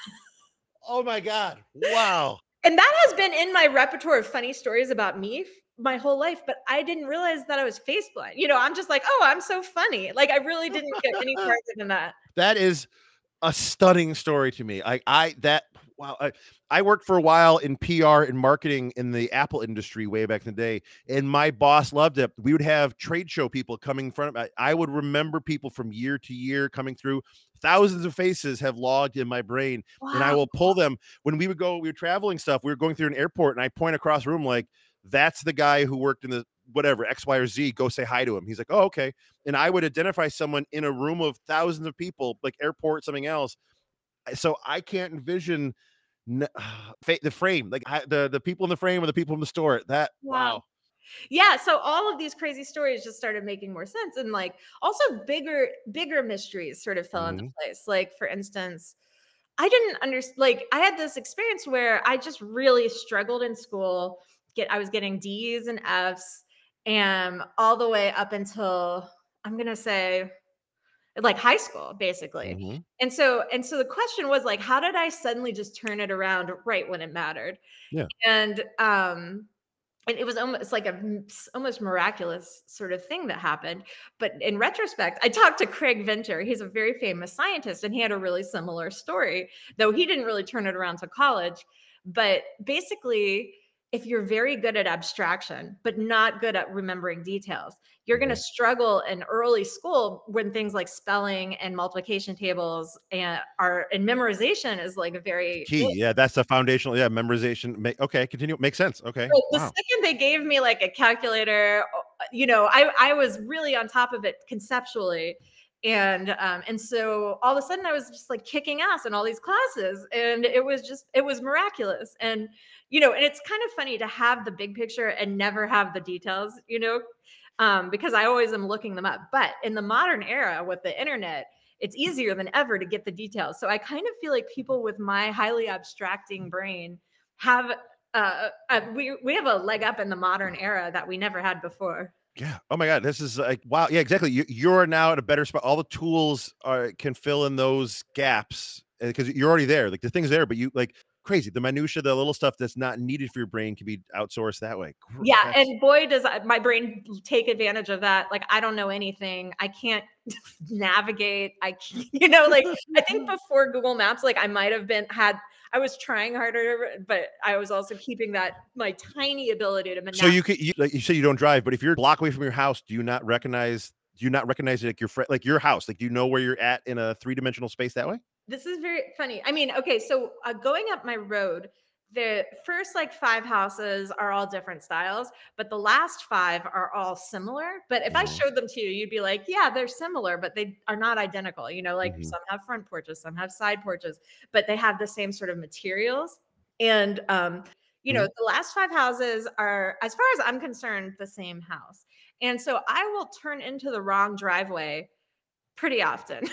Oh my God. Wow. And that has been in my repertoire of funny stories about me f- my whole life, but I didn't realize that I was face blind. You know, I'm just like, oh, I'm so funny. Like I really didn't get any further than that. That is a stunning story to me. I, I, that, Wow. I, I worked for a while in P R and marketing in the Apple industry way back in the day, and my boss loved it. We would have trade show people coming in front of me. I would remember people from year to year coming through. Thousands of faces have logged in my brain, and I Wow. will pull them. When we would go, we were traveling stuff, we were going through an airport, and I point across the room like, that's the guy who worked in the whatever, X, Y, or Z, go say hi to him. He's like, oh, okay. And I would identify someone in a room of thousands of people, like airport, something else. So I can't envision n- the frame, like I, the the people in the frame or the people in the store. That Wow. wow. Yeah, so all of these crazy stories just started making more sense, and like also bigger bigger mysteries sort of fell into Mhm. place. Like for instance, I didn't understand, like I had this experience where I just really struggled in school. Get I was getting D's and F's and all the way up until I'm going to say like high school basically. Mhm. And so and so the question was like how did I suddenly just turn it around right when it mattered? Yeah. And um and it was almost like a m- s- almost miraculous sort of thing that happened. But in retrospect, I talked to Craig Venter. He's a very famous scientist, and he had a really similar story, though he didn't really turn it around to college. But basically, if you're very good at abstraction, but not good at remembering details, you're going to Mhm. struggle in early school when things like spelling and multiplication tables and are and memorization is like a very Key. Yeah, that's the foundational. Yeah, memorization. Make okay, continue. Makes sense. Okay. so the Wow. second they gave me like a calculator, uh, you know, I I was really on top of it conceptually. And um and so all of a sudden I was just like kicking ass in all these classes, and it was just it was miraculous. And you know, and it's kind of funny to have the big picture and never have the details, you know, um because I always am looking them up. But in the modern era with the internet, it's easier than ever to get the details. So I kind of feel like people with my highly abstracting brain have uh, uh, we we have a leg up in the modern era that we never had before. Yeah. Oh my God. This is like wow. Yeah. Exactly. You, you're now at a better spot. All the tools are can fill in those gaps because you're already there. Like the thing's there, but you like crazy. The minutia, the little stuff that's not needed for your brain can be outsourced that way. Gr- Yeah, That's and boy, does I- my brain take advantage of that. Like I don't know anything. I can't navigate. I, can't- you know, like I think before Google Maps, like I might have been had. I was trying harder, but I was also keeping that my tiny ability to so navigate. you could you, like you say you don't drive, but if you're a block away from your house, do you not recognize? Do you not recognize like your friend, like your house? Like do you know where you're at in a three dimensional space that way? This is very funny. I mean, okay, so uh, going up my road, the first like five houses are all different styles, but the last five are all similar. But if I Mhm. showed them to you, you'd be like, yeah, they're similar, but they are not identical. You know, like Mhm. some have front porches, some have side porches, but they have the same sort of materials. And, um, you know, Mhm. the last five houses are, as far as I'm concerned, the same house. And so I will turn into the wrong driveway pretty often.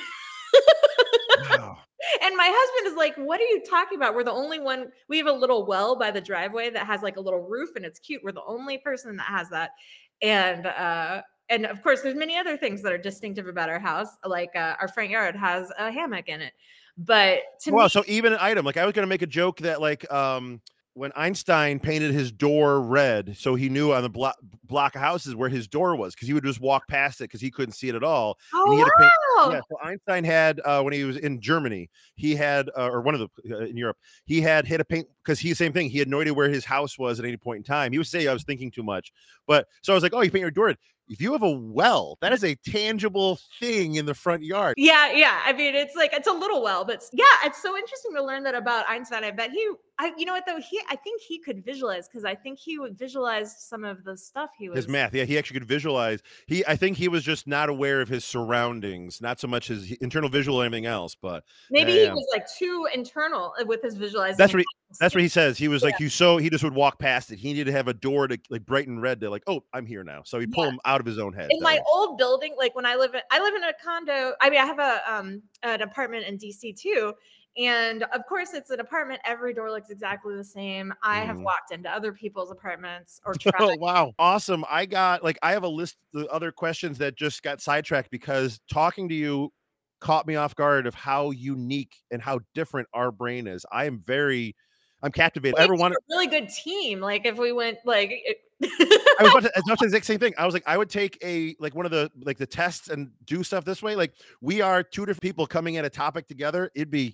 Wow. And my husband is like, "What are you talking about? We're the only one. We have a little well by the driveway that has like a little roof and it's cute. We're the only person that has that." And uh and of course there's many other things that are distinctive about our house. Like uh, our front yard has a hammock in it. But to Wow, me, so even an item, like I was gonna make a joke that like um when Einstein painted his door red, so he knew on the block block of houses where his door was, because he would just walk past it because he couldn't see it at all. And he had to paint oh yeah, wow. so Einstein had uh when he was in Germany, he had uh, or one of the uh, in Europe, he had hit a paint because he same thing, he had no idea where his house was at any point in time. He would say I was thinking too much. But so I was like, "Oh, you paint your door red." If you have a well, that is a tangible thing in the front yard. Yeah, yeah. I mean, it's like it's a little well, but yeah, it's so interesting to learn that about Einstein. I bet he, I, you know what though, he, I think he could visualize because I think he would visualize some of the stuff he His was. math, yeah, he actually could visualize. He, I think he was just not aware of his surroundings, not so much his internal visual or anything else. But Maybe yeah, he yeah. was like too internal uh, with his visualizing. that's and what he, not that's what see- he says. He was Yeah, like, he so he just would walk past it. He needed to have a door to like bright and red to like, oh, I'm here now. So he'd pull yeah. him out of his own head. In That my way. old building, like when I live in, I live in a condo. I mean, I have a um an apartment in D C too, and of course, it's an apartment. Every door looks exactly the same. I have Mhm. walked into other people's apartments or tried. Oh wow, awesome! I got like I have a list of other questions that just got sidetracked because talking to you caught me off guard of how unique and how different our brain is. I am very, I'm captivated. I We'd ever be want a really good team. Like if we went like. It, I was about to, I was about to say the exact same thing. I was like, I would take a like one of the like the tests and do stuff this way. Like we are two different people coming at a topic together. It'd be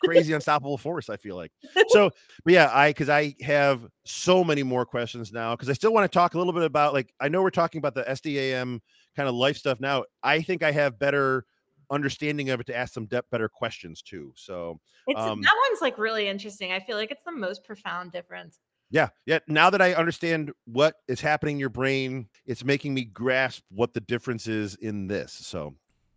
crazy unstoppable force, I feel like. So, but yeah, I because I have so many more questions now because I still want to talk a little bit about, like, I know we're talking about the S D A M kind of life stuff now. I think I have better understanding of it to ask some depth, better questions too. So it's um, that one's like really interesting. I feel like it's the most profound difference. Yeah. Yeah. Now that I understand what is happening in your brain, it's making me grasp what the difference is in this. So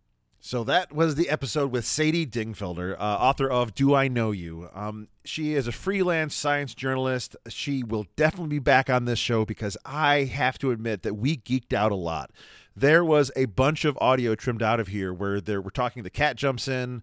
So that was the episode with Sadie Dingfelder, uh, author of Do I Know You? Um, she is a freelance science journalist. She will definitely be back on this show because I have to admit that we geeked out a lot. There was a bunch of audio trimmed out of here where there, we're talking, the cat jumps in.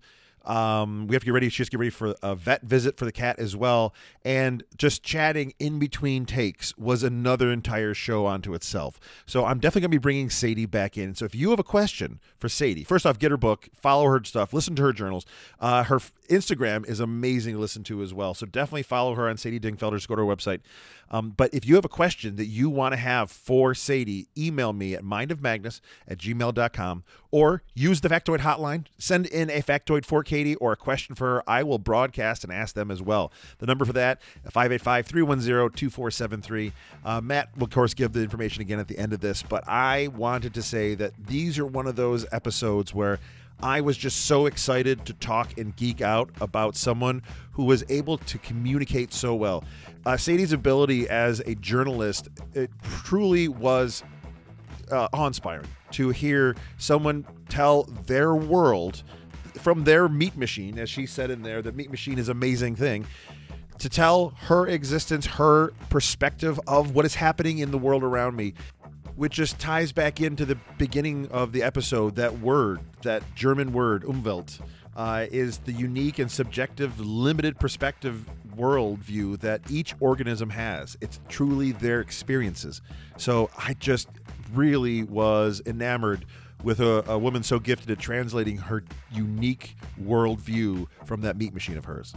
Um, we have to get ready. Just get ready for a vet visit for the cat as well. And just chatting in between takes was another entire show onto itself. So I'm definitely going to be bringing Sadie back in. So if you have a question for Sadie, first off, get her book, follow her stuff, listen to her journals. Uh, her Instagram is amazing to listen to as well. So definitely follow her on Sadie Dingfelder. Just go to her website. Um, but if you have a question that you want to have for Sadie, email me at mindofmagnus at gmail dot com or use the Factoid hotline. Send in a factoid for Katie or a question for her. I will broadcast and ask them as well. The number for that, five eight five, three one zero, two four seven three. Uh, Matt will, of course, give the information again at the end of this, but I wanted to say that these are one of those episodes where I was just so excited to talk and geek out about someone who was able to communicate so well. Uh, Sadie's ability as a journalist, it truly was uh, awe-inspiring to hear someone tell their world from their meat machine, as she said in there, the meat machine is an amazing thing, to tell her existence, her perspective of what is happening in the world around me, which just ties back into the beginning of the episode. That word, that German word, Umwelt, uh, is the unique and subjective, limited perspective worldview that each organism has. It's truly their experiences. So I just really was enamored with a, a woman so gifted at translating her unique worldview from that meat machine of hers.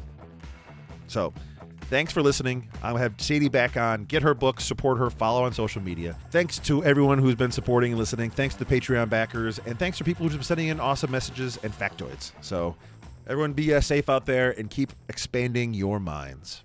So thanks for listening. I'll have Sadie back on. Get her book, support her, follow on social media. Thanks to everyone who's been supporting and listening. Thanks to the Patreon backers. And thanks to people who've been sending in awesome messages and factoids. So everyone be uh, safe out there and keep expanding your minds.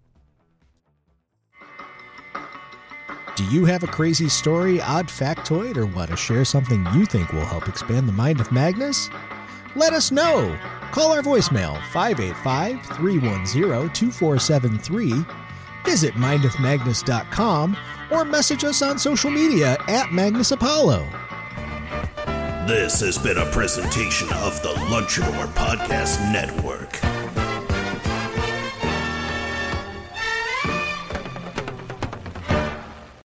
Do you have a crazy story, odd factoid, or want to share something you think will help expand the mind of Magnus? Let us know. Call our voicemail, five eight five, three one zero, two four seven three. Visit mind of magnus dot com or message us on social media at Magnus Apollo. This has been a presentation of the Lunchador Podcast Network.